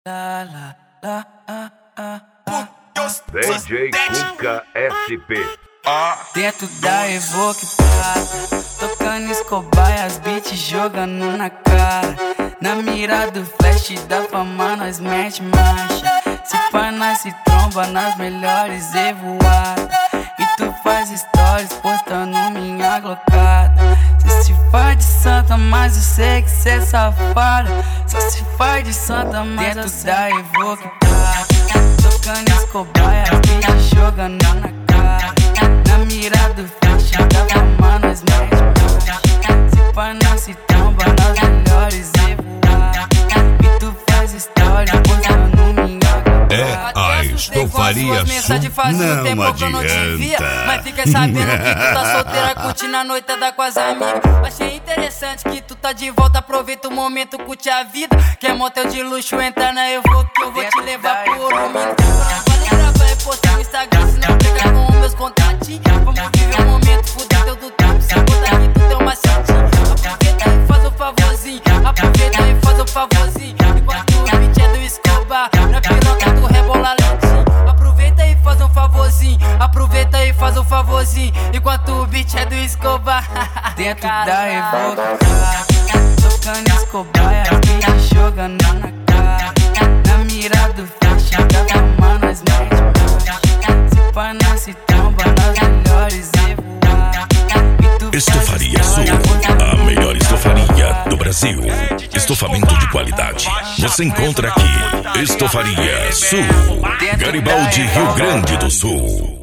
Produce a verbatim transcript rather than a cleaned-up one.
La, la, la, ah, ah, ah, D J Cuca S P. Dentro da Evoque Prata, tocando Escobar e as beats jogando na cara. Na mira do flash da fama nós mete marcha. Se pá nós se tromba nas melhores evoadas. E tu faz stories postando minha glocada. Cê se faz de santa, mas eu sei que cê é safada. Só se faz de santa, mas dentro da Evoque Prata, tocando Escobar e as beats jogando na cara. Na mira do flash da fama nós mete marcha. Se pá nós se tromba nas melhores evoadas. E tu faz stories postando minha glocada. É a estofaria sua, não adianta. Mas fica sabendo que tu tá solteira, curtindo a noitada com as amigas. Achei interessante que tu tá de volta, aproveita o momento, curte a vida. Quer motel de luxo, entra na Evoque que eu vou te levar por um minuto. Vale gravar e postar no Instagram, se não pegar com os meus contatinhos. Vamos viver o momento, fuder teu do tempo, se botar aqui tu tem uma setinha. Aproveita e faz o favorzinho, aproveita e faz o favorzinho. Enquanto o beat é do Escobar, na piroca tu rebola lentinho. Aproveita e faz um favorzinho, aproveita e faz um favorzinho. Enquanto o beat é do Escobar. Dentro da Evoque Prata, tocando Escobar e as beats jogando na cara. Na mira do flash da fama nós mete marcha. Se pá nós se tromba nas melhores evoadas. Estofaria Sul, a melhor estofaria do Brasil. Estofamento de qualidade você encontra aqui. Estofaria Sul, Garibaldi, Rio Grande do Sul.